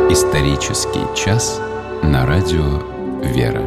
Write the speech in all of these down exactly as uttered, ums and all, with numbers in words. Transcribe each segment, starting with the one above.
Исторический час на радио «Вера».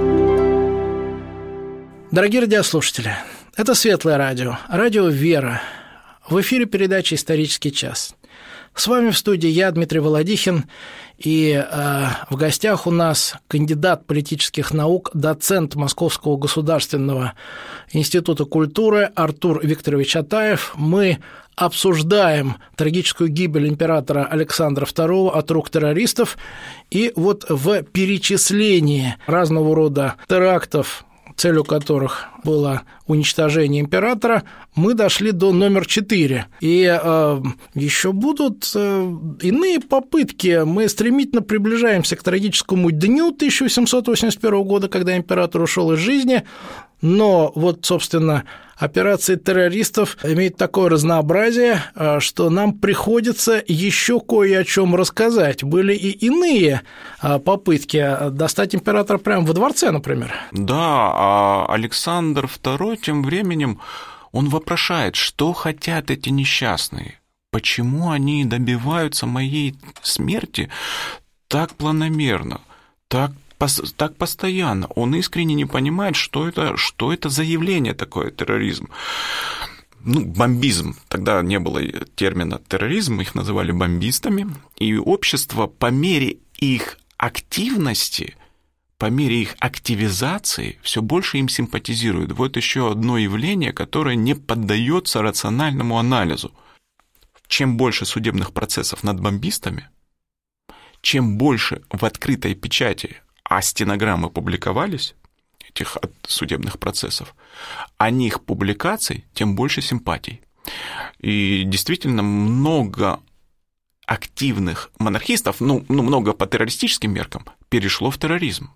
Дорогие радиослушатели, это Светлое радио, радио «Вера». В эфире передача «Исторический час». С вами в студии я, Дмитрий Володихин, и э, в гостях у нас кандидат политических наук, доцент Московского государственного института культуры Артур Викторович Атаев. Мы обсуждаем трагическую гибель императора Александра второго от рук террористов, и вот в перечислении разного рода терактов, целью которых было уничтожение императора, мы дошли до номер четыре. И э, еще будут э, иные попытки. Мы стремительно приближаемся к трагическому дню тысяча восемьсот восемьдесят первого года, когда император ушел из жизни. Но вот, собственно, операции террористов имеют такое разнообразие, что нам приходится еще кое о чем рассказать. Были и иные попытки достать императора прямо во дворце, например. Да, а Александр второй тем временем, он вопрошает, что хотят эти несчастные, почему они добиваются моей смерти так планомерно, так так постоянно. Он искренне не понимает, что это, что это за явление такое, терроризм. Ну, бомбизм. Тогда не было термина терроризм, их называли бомбистами. И общество по мере их активности, по мере их активизации все больше им симпатизирует. Вот еще одно явление, которое не поддается рациональному анализу. Чем больше судебных процессов над бомбистами, чем больше в открытой печати, а стенограммы публиковались, этих судебных процессов, а них публикаций, тем больше симпатий. И действительно много активных монархистов, ну, ну много по террористическим меркам, перешло в терроризм.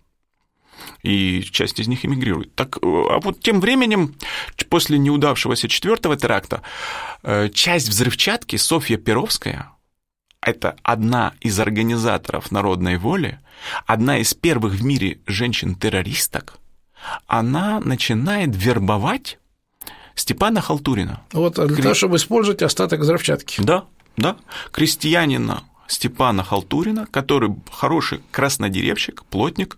И часть из них эмигрирует. Так, а вот тем временем, после неудавшегося четвертого теракта, часть взрывчатки, Софья Перовская, это одна из организаторов народной воли, одна из первых в мире женщин-террористок, она начинает вербовать Степана Халтурина. Вот для Кре... того, чтобы использовать остаток взрывчатки. Да, да. Крестьянина Степана Халтурина, который хороший краснодеревщик, плотник.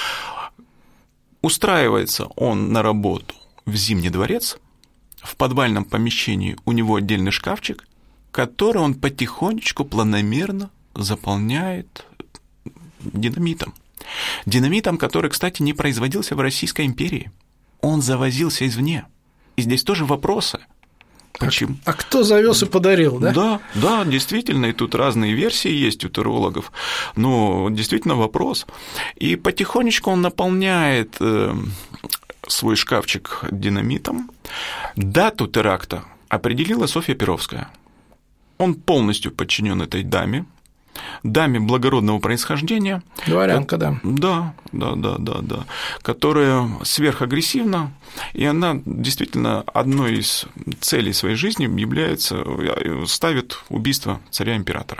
Устраивается он на работу в Зимний дворец, в подвальном помещении у него отдельный шкафчик, который он потихонечку, планомерно заполняет динамитом. Динамитом, который, кстати, не производился в Российской империи. Он завозился извне. И здесь тоже вопросы. Почему? А, а кто завез и подарил, да? Да, да, действительно, и тут разные версии есть у террологов, но действительно вопрос. И потихонечку он наполняет свой шкафчик динамитом. Дату теракта определила Софья Перовская. Он полностью подчинен этой даме, даме благородного происхождения. Дворянка, да. Да, да, да, да, да. Которая сверхагрессивна, и она действительно одной из целей своей жизни является, ставит убийство царя-императора.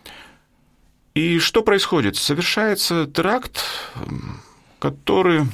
И что происходит? Совершается теракт, который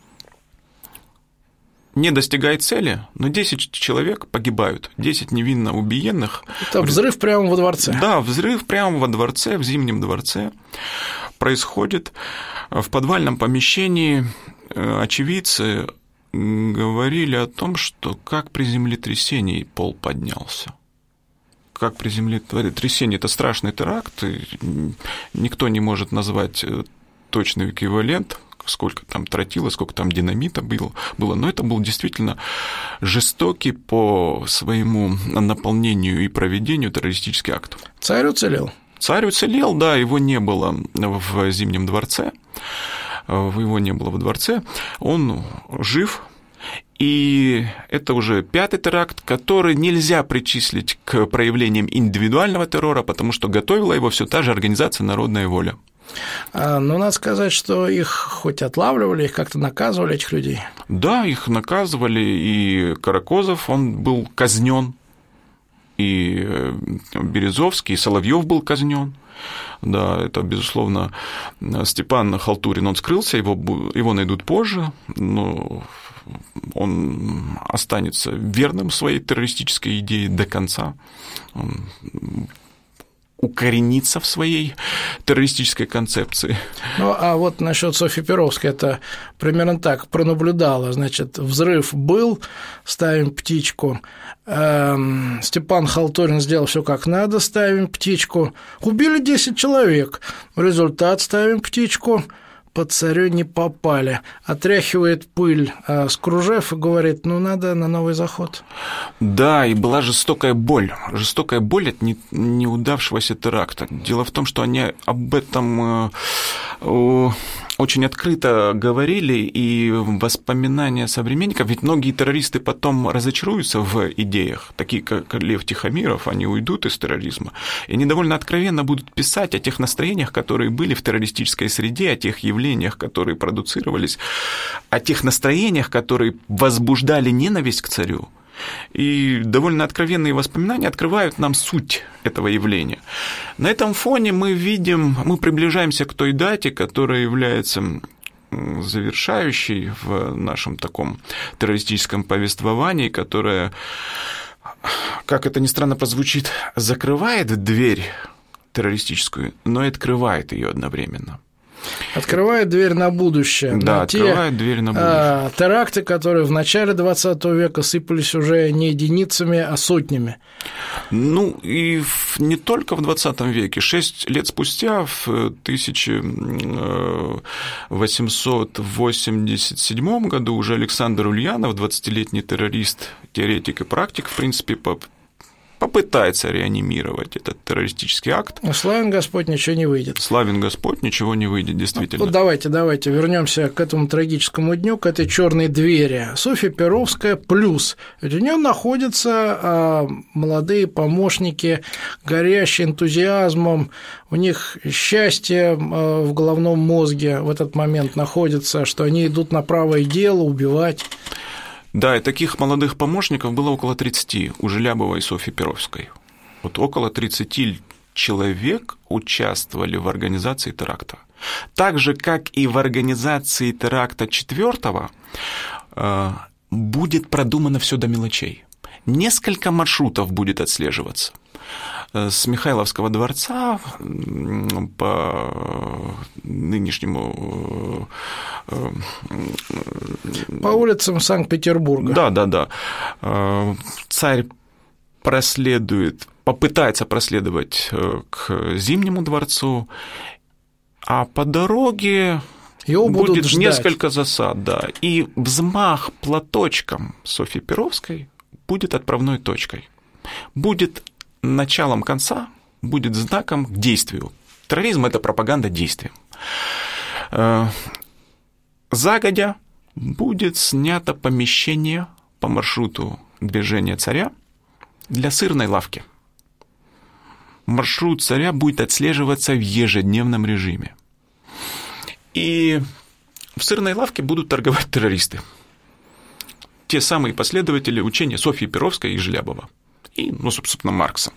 не достигает цели, но десять человек погибают, десять невинно убиенных. Это взрыв прямо во дворце. Да, взрыв прямо во дворце, в Зимнем дворце происходит. В подвальном помещении очевидцы говорили о том, что как при землетрясении пол поднялся. Как при землетрясении – это страшный теракт, и никто не может назвать точный эквивалент, сколько там тротила, сколько там динамита было, было, но это был действительно жестокий по своему наполнению и проведению террористический акт. Царь уцелел? Царь уцелел, да, его не было в Зимнем дворце, его не было во дворце, он жив. И это уже пятый теракт, который нельзя причислить к проявлениям индивидуального террора, потому что готовила его все та же организация «Народная воля». Но надо сказать, что их хоть отлавливали, их как-то наказывали, этих людей. Да, их наказывали, и Каракозов, он был казнен, и Березовский, и Соловьев был казнен. Да, это, безусловно, Степан Халтурин, он скрылся, его, его найдут позже, но он останется верным своей террористической идее до конца. Он укорениться в своей террористической концепции. Ну, а вот насчет Софьи Перовской, это примерно так, пронаблюдала, значит, взрыв был, ставим птичку, эм, Степан Халтурин сделал все как надо, ставим птичку, убили десять человек, результат ставим птичку, по царю не попали. Отряхивает пыль с кружев и говорит, ну, надо на новый заход. Да, и была жестокая боль. Жестокая боль от неудавшегося теракта. Дело в том, что они об этом очень открыто говорили, и воспоминания современников, ведь многие террористы потом разочаруются в идеях, такие как Лев Тихомиров, они уйдут из терроризма, и они довольно откровенно будут писать о тех настроениях, которые были в террористической среде, о тех явлениях, которые продуцировались, о тех настроениях, которые возбуждали ненависть к царю. И довольно откровенные воспоминания открывают нам суть этого явления. На этом фоне мы видим, мы приближаемся к той дате, которая является завершающей в нашем таком террористическом повествовании, которая, как это ни странно прозвучит, закрывает дверь террористическую, но и открывает ее одновременно. Открывает дверь на будущее. Да, на открывает те, дверь на будущее. Теракты, которые в начале двадцатого века сыпались уже не единицами, а сотнями. Ну, и не только в двадцатом веке. Шесть лет спустя, в тысяча восемьсот восемьдесят седьмом году, уже Александр Ульянов, двадцатилетний террорист, теоретик и практик, в принципе, попытается реанимировать этот террористический акт. Но славен Господь, ничего не выйдет. Славен Господь, ничего не выйдет, действительно. Вот давайте, давайте вернемся к этому трагическому дню, к этой черной двери. Софья Перовская плюс. Ведь у нее находятся молодые помощники, горящие энтузиазмом, у них счастье в головном мозге в этот момент находится, что они идут на правое дело убивать. Да, и таких молодых помощников было около тридцати у Желябова и Софьи Перовской. Вот около тридцати человек участвовали в организации теракта. Так же, как и в организации теракта четвертого, будет продумано все до мелочей. Несколько маршрутов будет отслеживаться. С Михайловского дворца по нынешнему... По улицам Санкт-Петербурга. Да, да, да. Царь проследует, попытается проследовать к Зимнему дворцу, а по дороге его будет ждать. Несколько засад, да. И взмах платочком Софьи Перовской будет отправной точкой. Будет началом конца, будет знаком к действию. Терроризм – это пропаганда действия. Загодя будет снято помещение по маршруту движения царя для сырной лавки. Маршрут царя будет отслеживаться в ежедневном режиме. И в сырной лавке будут торговать террористы. Те самые последователи учения Софьи Перовской и Желябова. И, ну, собственно, Маркса.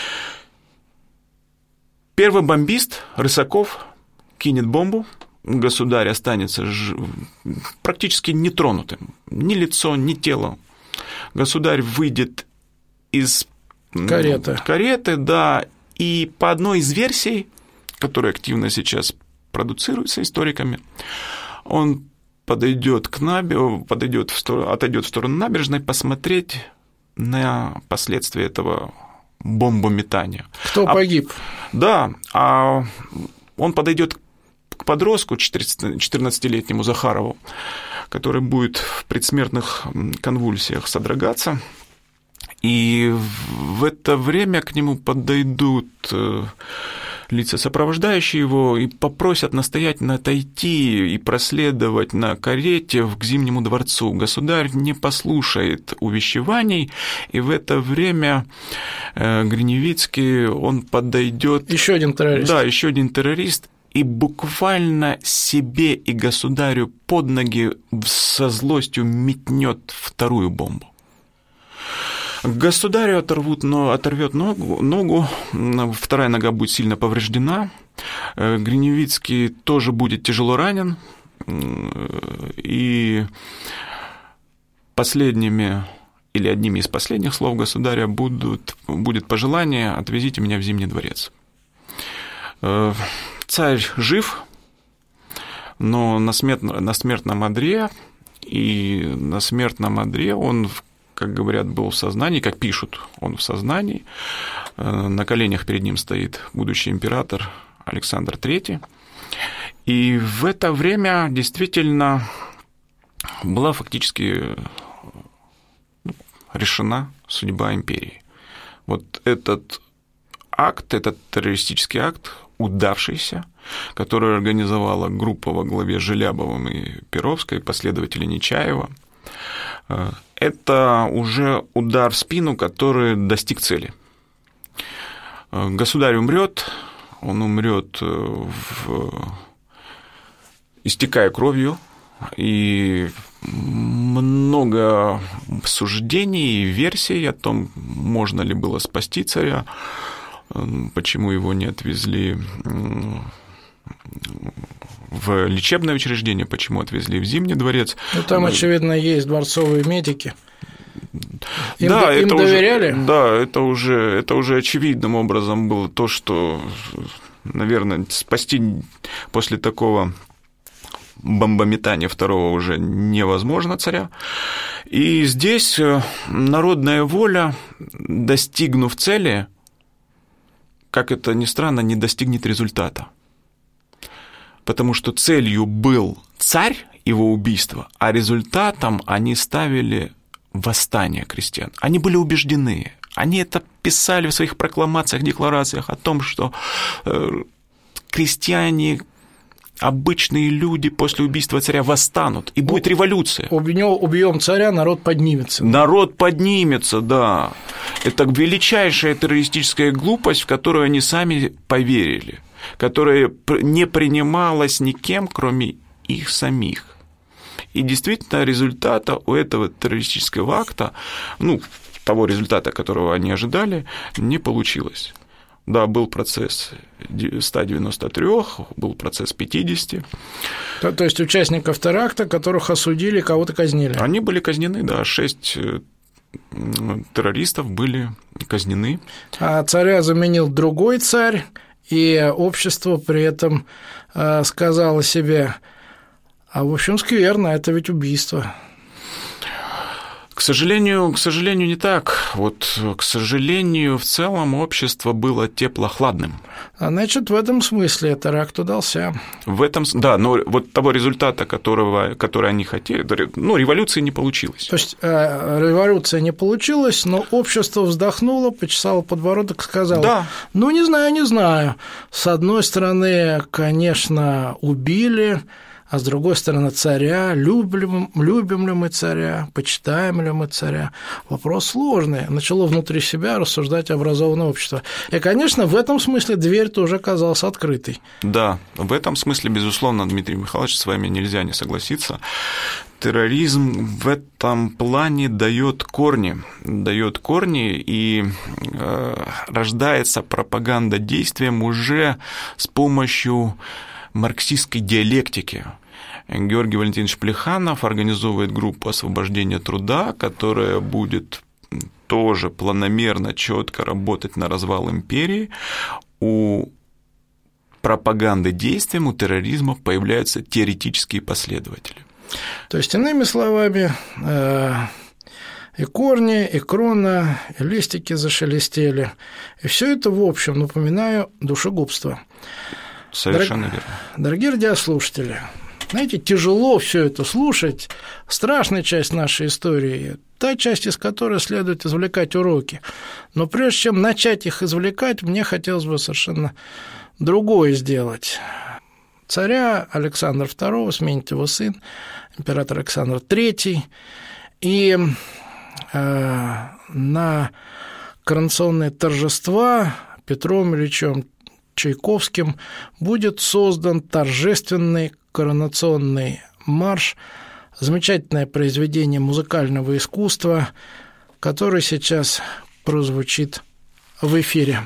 Первый бомбист, Рысаков, кинет бомбу, государь останется ж... практически нетронутым. Ни лицо, ни тело. Государь выйдет из кареты. кареты, да, и по одной из версий, которая активно сейчас продуцируется историками, он подойдет к набережной, подойдет в сторону, отойдет в сторону набережной посмотреть на последствия этого бомбометания. Кто а, погиб? Да, а он подойдет к подростку, четырнадцатилетнему Захарову, который будет в предсмертных конвульсиях содрогаться, и в это время к нему подойдут лица, сопровождающие его, и попросят настоятельно отойти и проследовать на карете к Зимнему дворцу. Государь не послушает увещеваний, и в это время Гриневицкий, он подойдет. Еще один террорист. Да, еще один террорист, и буквально себе и государю под ноги со злостью метнет вторую бомбу. Государю оторвут, но оторвет ногу, ногу, вторая нога будет сильно повреждена, Гриневицкий тоже будет тяжело ранен, и последними или одними из последних слов государя будут, будет пожелание: «Отвезите меня в Зимний дворец». Царь жив, но на, смерт... на смертном одре, и на смертном одре он, как говорят, был в сознании, как пишут, он в сознании, на коленях перед ним стоит будущий император Александр третий, и в это время действительно была фактически решена судьба империи. Вот этот акт, этот террористический акт, удавшийся, который организовала группа во главе Желябовым и Перовской, последователи Нечаева, это уже удар в спину, который достиг цели. Государь умрет, он умрет, в... истекая кровью, и много суждений и версий о том, можно ли было спасти царя, почему его не отвезли в лечебное учреждение, почему отвезли в Зимний дворец. Ну, там, очевидно, есть дворцовые медики. Им, да, им это доверяли? Уже, да, это уже, это уже очевидным образом было то, что, наверное, спасти после такого бомбометания второго уже невозможно царя. И здесь народная воля, достигнув цели, как это ни странно, не достигнет результата. Потому что целью был царь, его убийство, а результатом они ставили восстание крестьян. Они были убеждены, они это писали в своих прокламациях, декларациях о том, что крестьяне, обычные люди после убийства царя восстанут, и будет революция. Убьем царя, народ поднимется. Народ поднимется, да. Это величайшая террористическая глупость, в которую они сами поверили, которая не принималась никем, кроме их самих. И действительно, результата у этого террористического акта, ну, того результата, которого они ожидали, не получилось. Да, был процесс ста девяноста трёх, был процесс пятидесяти. То, то есть участников теракта, которых осудили, кого-то казнили? Они были казнены, да, шесть террористов были казнены. А царя заменил другой царь, и общество при этом сказало себе: а в общем скверно, это ведь убийство. К сожалению, к сожалению, не так. Вот, к сожалению, в целом общество было теплохладным. А значит, в этом смысле теракт удался. В этом, да, но вот того результата, которого, который они хотели, ну, революции не получилось. То есть революция не получилась, но общество вздохнуло, почесало подбородок, сказало: да. Ну, не знаю, не знаю. С одной стороны, конечно, убили, а с другой стороны, царя, любим, любим ли мы царя, почитаем ли мы царя. Вопрос сложный. Начало внутри себя рассуждать образованное общество. И, конечно, в этом смысле дверь-то уже оказалась открытой. Да, в этом смысле, безусловно, Дмитрий Михайлович, с вами нельзя не согласиться. Терроризм в этом плане дает корни, дает корни, и э, рождается пропаганда действием уже с помощью марксистской диалектики. Георгий Валентинович Плеханов организовывает группу освобождения труда, которая будет тоже планомерно, четко работать на развал империи. У пропаганды действием, у терроризма появляются теоретические последователи. То есть, иными словами, и корни, и крона, и листики зашелестели. И все это, в общем, напоминаю, душегубство. Совершенно Дорог... верно. Дорогие радиослушатели, знаете, тяжело все это слушать, страшная часть нашей истории, та часть, из которой следует извлекать уроки. Но прежде чем начать их извлекать, мне хотелось бы совершенно другое сделать. Царя Александра второго сменит его сын, император Александр третий, и э, на коронационные торжества Петром Ильичем Чайковским будет создан торжественный коронационный марш, замечательное произведение музыкального искусства, который сейчас прозвучит в эфире.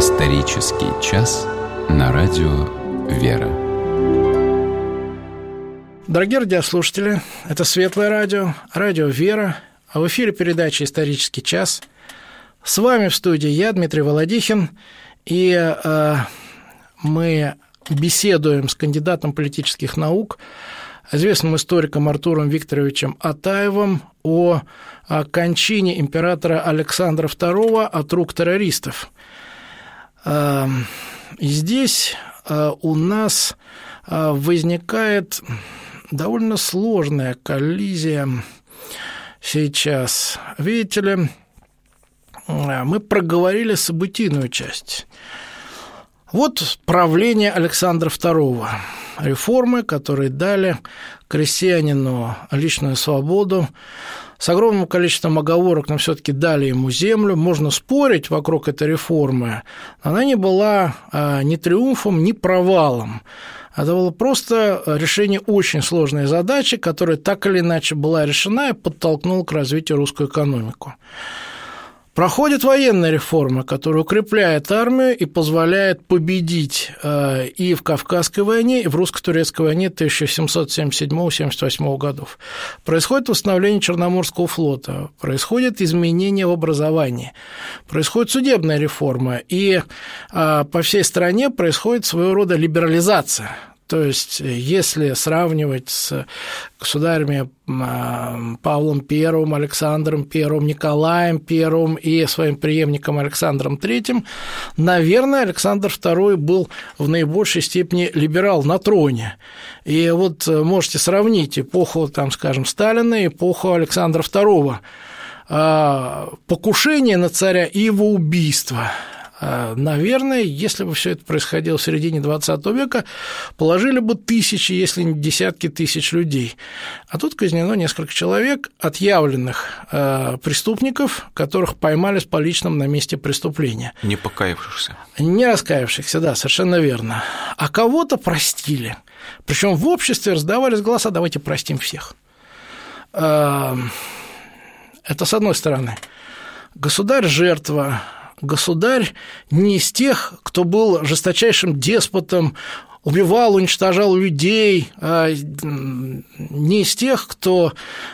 Исторический час на радио «Вера». Дорогие радиослушатели, это Светлое радио, радио «Вера», а в эфире передача «Исторический час». С вами в студии я, Дмитрий Володихин, и э, мы беседуем с кандидатом политических наук, известным историком Артуром Викторовичем Атаевым о, о кончине императора Александра второго от рук террористов. Э, и здесь э, у нас э, возникает довольно сложная коллизия сейчас. Видите ли, мы проговорили событийную часть. Вот правление Александра второго, реформы, которые дали крестьянину личную свободу, с огромным количеством оговорок, но все-таки дали ему землю. Можно спорить вокруг этой реформы, но она не была ни триумфом, ни провалом. Это было просто решение очень сложной задачи, которая так или иначе была решена и подтолкнула к развитию русскую экономику. Проходит военная реформа, которая укрепляет армию и позволяет победить и в Кавказской войне, и в русско-турецкой войне тысяча семьсот семьдесят седьмого — семьдесят восьмого годов. Происходит восстановление Черноморского флота, происходит изменение в образовании, происходит судебная реформа, и по всей стране происходит своего рода либерализация. То есть, если сравнивать с государями Павлом Первым, Александром Первым, Николаем Первым и своим преемником Александром Третьим, наверное, Александр второй был в наибольшей степени либерал на троне. И вот можете сравнить эпоху, там, скажем, Сталина и эпоху Александра второго. Покушение на царя и его убийство. Наверное, если бы все это происходило в середине двадцатого века, положили бы тысячи, если не десятки тысяч людей. А тут казнено несколько человек, отъявленных преступников, которых поймали с поличным на месте преступления. Не покаявшихся. Не раскаявшихся, да, совершенно верно. А кого-то простили. Причем в обществе раздавались голоса: давайте простим всех. Это с одной стороны. Государь – жертва. Государь не из тех, кто был жесточайшим деспотом, убивал, уничтожал людей, не из тех, кто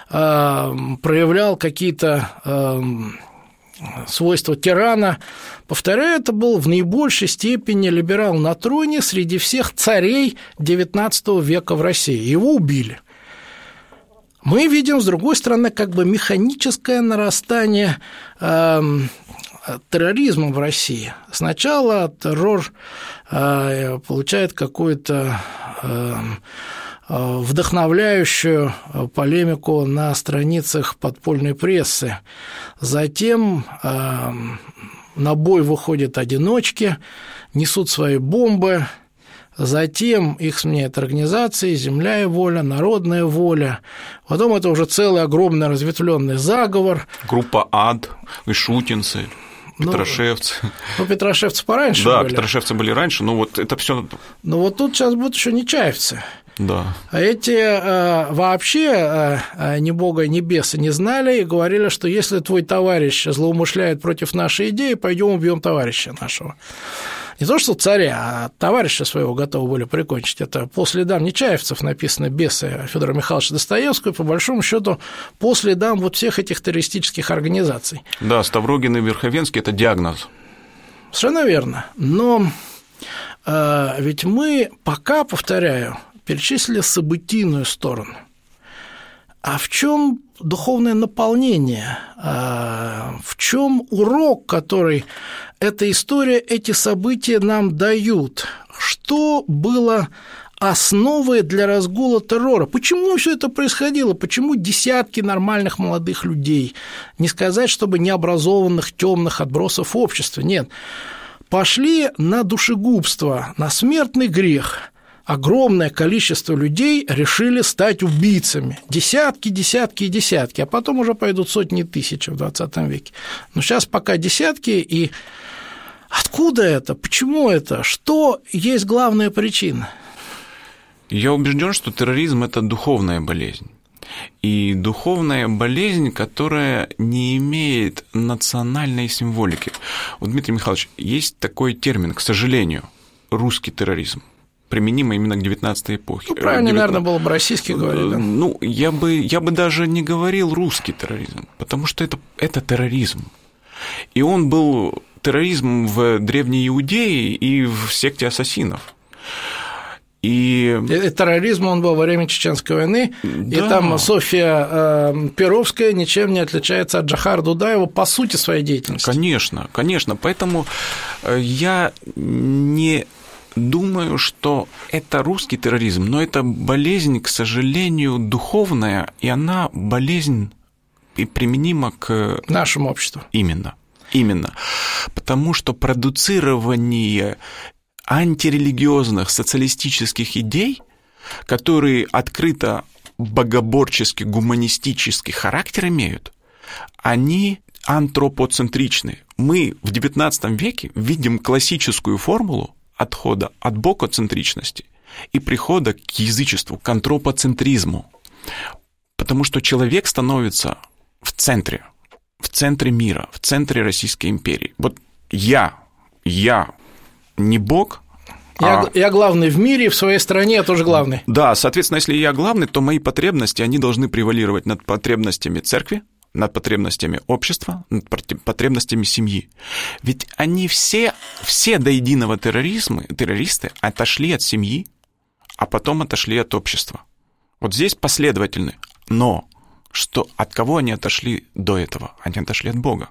проявлял какие-то свойства тирана. Повторяю, это был в наибольшей степени либерал на троне среди всех царей девятнадцатого века в России. Его убили. Мы видим, с другой стороны, как бы механическое нарастание терроризма в России. Сначала террор получает какую-то вдохновляющую полемику на страницах подпольной прессы. Затем на бой выходят одиночки, несут свои бомбы. Затем их сменяют организации «Земля и воля», «Народная воля». Потом это уже целый огромный разветвленный заговор. Группа «Ад», «Ишутинцы», «Петрошевцы». Ну, ну, Петрошевцы пораньше да, были. Да, Петрошевцы были раньше, но вот это все. Ну, вот тут сейчас будут еще нечаевцы. Да. А эти э, вообще э, ни бога, ни беса не знали и говорили, что если твой товарищ злоумышляет против нашей идеи, пойдем убьем товарища нашего. Не то, что царя, а товарища своего готовы были прикончить. Это по следам нечаевцев написано «Бесы» Федора Михайловича Достоевского, и, по большому счету, по следам вот всех этих террористических организаций. Да, Ставрогин и Верховенский – это диагноз. Совершенно верно. Но э, ведь мы пока, повторяю, перечислили событийную сторону. А в чем духовное наполнение? В чем урок, который эта история, эти события нам дают? Что было основой для разгула террора? Почему все это происходило? Почему десятки нормальных молодых людей, не сказать, чтобы необразованных, темных отбросов общества, нет, пошли на душегубство, на смертный грех? Огромное количество людей решили стать убийцами. Десятки, десятки и десятки, а потом уже пойдут сотни тысяч в двадцатом веке. Но сейчас пока десятки, и откуда это? Почему это? Что есть главная причина? Я убежден, что терроризм – это духовная болезнь. и духовная болезнь, которая не имеет национальной символики. Вот, Дмитрий Михайлович, есть такой термин, к сожалению, русский терроризм, применимый именно к девятнадцатой эпохе. Ну, правильно, девятнадцать... наверное, было бы российский говорить, да? Ну, я бы, я бы даже не говорил русский терроризм, потому что это, это терроризм. И он был терроризм в Древней Иудее и в секте ассасинов. И... и терроризм он был во время Чеченской войны, да. И там Софья э, Перовская ничем не отличается от Джохара Дудаева по сути своей деятельности. Конечно, конечно, поэтому я не думаю, что это русский терроризм, но это болезнь, к сожалению, духовная, и она болезнь и применима к нашему обществу. Именно, именно, потому что продуцирование антирелигиозных социалистических идей, которые открыто богоборческий, гуманистический характер имеют, они антропоцентричны. Мы в девятнадцатом веке видим классическую формулу отхода от богоцентричности и прихода к язычеству, к антропоцентризму, потому что человек становится в центре, в центре мира, в центре Российской империи. Вот я, я не бог. Я, а... я главный в мире, в своей стране я тоже главный. Да, соответственно, если я главный, то мои потребности, они должны превалировать над потребностями церкви, над потребностями общества, над потребностями семьи. Ведь они все, все до единого терроризма, террористы отошли от семьи, а потом отошли от общества. Вот здесь последовательны. Но что, от кого они отошли до этого? Они отошли от Бога.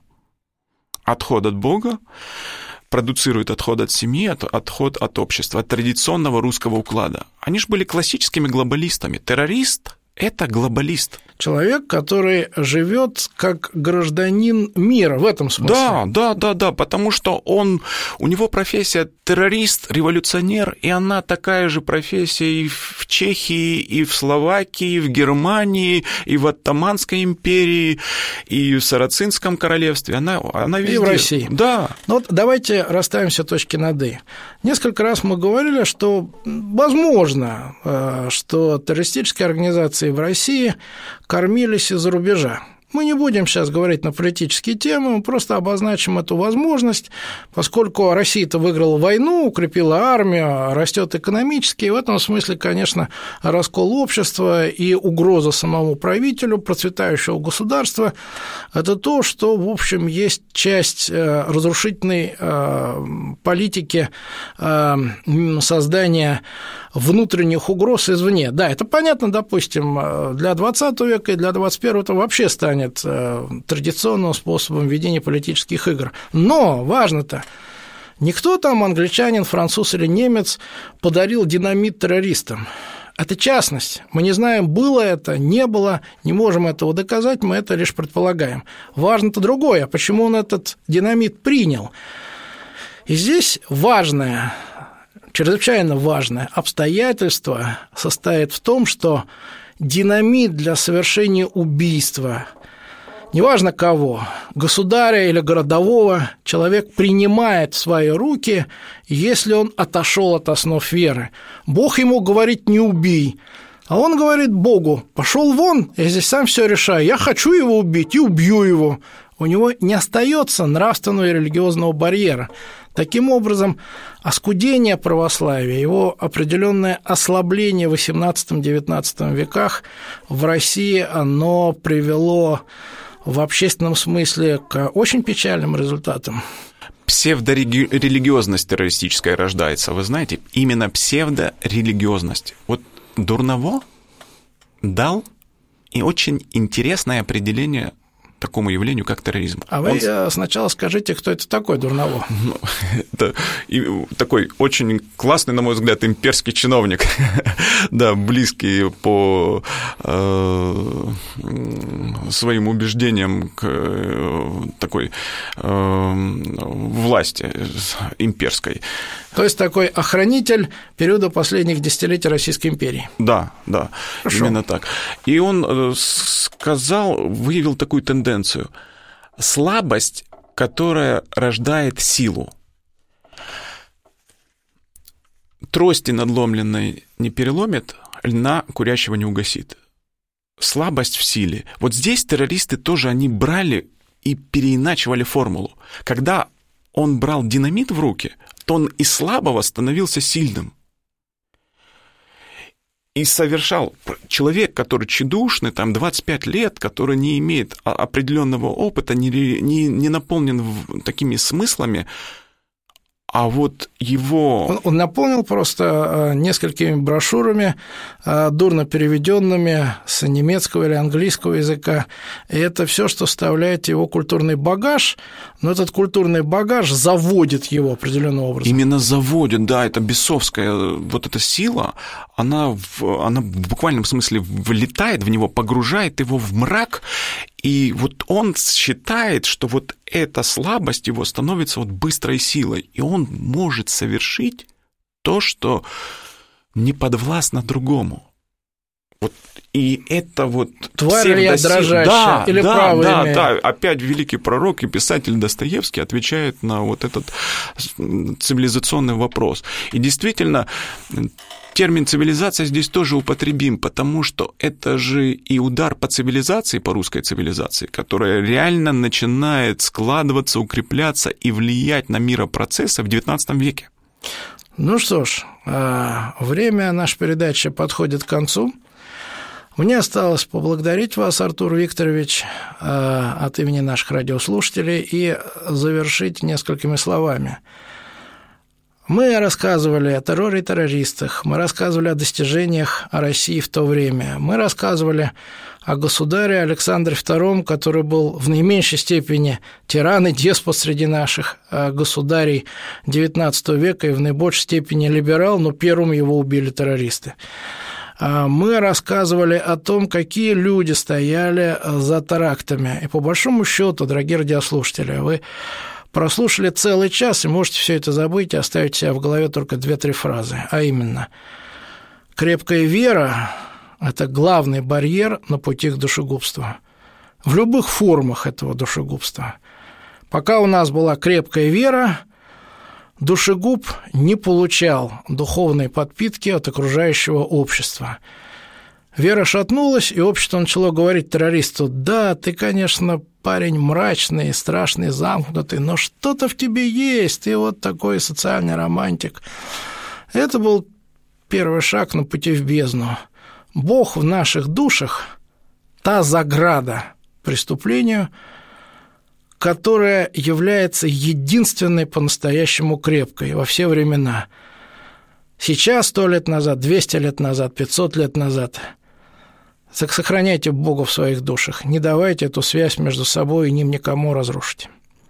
Отход от Бога продуцирует отход от семьи, отход от общества, от традиционного русского уклада. Они же были классическими глобалистами. Террорист — это глобалист. Человек, который живет как гражданин мира, в этом смысле. Да, да, да, да, потому что он, у него профессия террорист, революционер, и она такая же профессия и в Чехии, и в Словакии, и в Германии, и в Оттоманской империи, и в Сарацинском королевстве. Она, она везде. И в России. Да. Ну вот давайте расставим все точки над «и». Несколько раз мы говорили, что возможно, что террористические организации в России кормились из-за рубежа. Мы не будем сейчас говорить на политические темы, мы просто обозначим эту возможность, поскольку Россия-то выиграла войну, укрепила армию, растет экономически, и в этом смысле, конечно, раскол общества и угроза самому правителю процветающего государства – это то, что, в общем, есть часть разрушительной политики создания внутренних угроз извне. Да, это понятно, допустим, для двадцатого века и для двадцать первого это вообще станет традиционным способом ведения политических игр. Но важно-то, никто там, англичанин, француз или немец, подарил динамит террористам. Это частность. Мы не знаем, было это, не было, не можем этого доказать, мы это лишь предполагаем. Важно-то другое, почему он этот динамит принял. И здесь важное, чрезвычайно важное обстоятельство состоит в том, что динамит для совершения убийства, неважно кого, государя или городового, человек принимает в свои руки, если он отошел от основ веры. Бог ему говорит: не убей, а он говорит Богу: пошел вон, я здесь сам все решаю, я хочу его убить и убью его. У него не остается нравственного и религиозного барьера. Таким образом, оскудение православия, его определенное ослабление в восемнадцатом-девятнадцатом веках в России, оно привело в общественном смысле к очень печальным результатам. Псевдорелигиозность террористическая рождается, вы знаете, именно псевдорелигиозность. Вот Дурново дал и очень интересное определение такому явлению, как терроризм. А вы Он... сначала скажите, кто это такой Дурново? Ну, это такой очень классный, на мой взгляд, имперский чиновник, да, близкий по э, своим убеждениям к такой э, власти имперской. То есть такой охранитель периода последних десятилетий Российской империи. Да, да, Хорошо. Именно так. И он сказал, выявил такую тенденцию: слабость, которая рождает силу. Трости надломленной не переломит, льна курящего не угасит. слабость в силе. Вот здесь террористы тоже, они брали и переиначивали формулу. Когда он брал динамит в руки, то он из слабого становился сильным. И совершал человек, который тщедушный, там, двадцать пять лет, который не имеет определенного опыта, не, не, не наполнен такими смыслами, а вот его... Он, он наполнил просто несколькими брошюрами, дурно переведенными с немецкого или английского языка. И это все, что вставляет его культурный багаж, но этот культурный багаж заводит его определенным образом. Именно заводит, да, это бесовская вот эта сила, она в, она в буквальном смысле влетает в него, погружает его в мрак, и вот он считает, что вот эта слабость его становится вот быстрой силой, и он может совершить то, что не подвластно другому. Вот, и это вот... Тварь я дрожащая, да, или да, право да, имею. да, опять великий пророк и писатель Достоевский отвечает на вот этот цивилизационный вопрос. И действительно, термин «цивилизация» здесь тоже употребим, потому что это же и удар по цивилизации, по русской цивилизации, которая реально начинает складываться, укрепляться и влиять на миропроцессы в девятнадцатом веке. Ну что ж, время нашей передачи подходит к концу. Мне осталось поблагодарить вас, Артур Викторович, от имени наших радиослушателей и завершить несколькими словами. Мы рассказывали о терроре и террористах, мы рассказывали о достижениях России в то время, мы рассказывали о государе Александре втором, который был в наименьшей степени тиран и деспот среди наших государей девятнадцатого века и в наибольшей степени либерал, но первым его убили террористы. Мы рассказывали о том, какие люди стояли за терактами. И по большому счету, дорогие радиослушатели, вы прослушали целый час и можете все это забыть и оставить себе в голове только две-три фразы. А именно, крепкая вера – это главный барьер на пути к душегубству. В любых формах этого душегубства. Пока у нас была крепкая вера, душегуб не получал духовной подпитки от окружающего общества. Вера шатнулась, и общество начало говорить террористу: «Да, ты, конечно, парень мрачный, страшный, замкнутый, но что-то в тебе есть, ты вот такой социальный романтик». Это был первый шаг на пути в бездну. Бог в наших душах – та заграда преступлению, которая является единственной по-настоящему крепкой во все времена. Сейчас, сто лет назад, двести лет назад, пятьсот лет назад. Так сохраняйте Бога в своих душах, не давайте эту связь между собой и ним никому разрушить.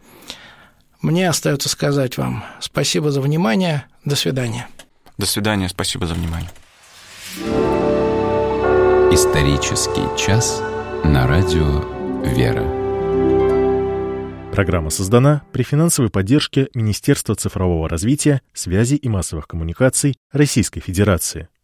Мне остается сказать вам спасибо за внимание, до свидания. До свидания, спасибо за внимание. Исторический час на радио «Вера». Программа создана при финансовой поддержке Министерства цифрового развития, связи и массовых коммуникаций Российской Федерации.